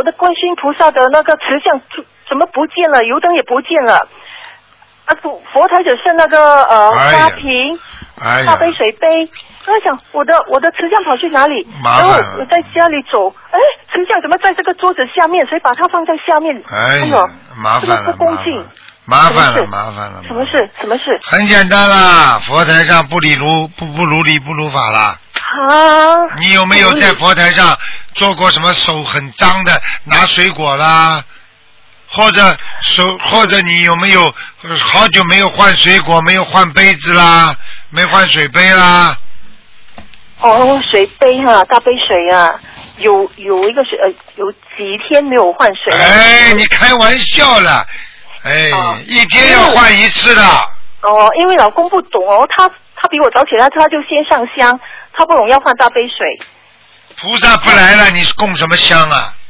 我的观世音菩萨的那个瓷像怎么不见了？油灯也不见了。佛台只剩那个花瓶、大杯水杯。我想我的瓷像跑去哪里？然后我在家里走，瓷像怎么在这个桌子下面？谁把它放在下面？哎呦， 麻烦了， 不恭敬。 麻烦了。 什么事？ 很简单啦，佛台上不如理不如法啦。 啊！ 你有没有在佛台上做过什么手很脏的拿水果啦？或者你有没有好久没有换水果，没有换杯子啦，没换水杯啦？ 水杯大杯水啊，有一个有几天没有换水。 你开玩笑了，一天要换一次的。 因为老公不懂他比我早起来，他就先上香，他不懂要换大杯水。 菩萨不来了，你供什么香啊？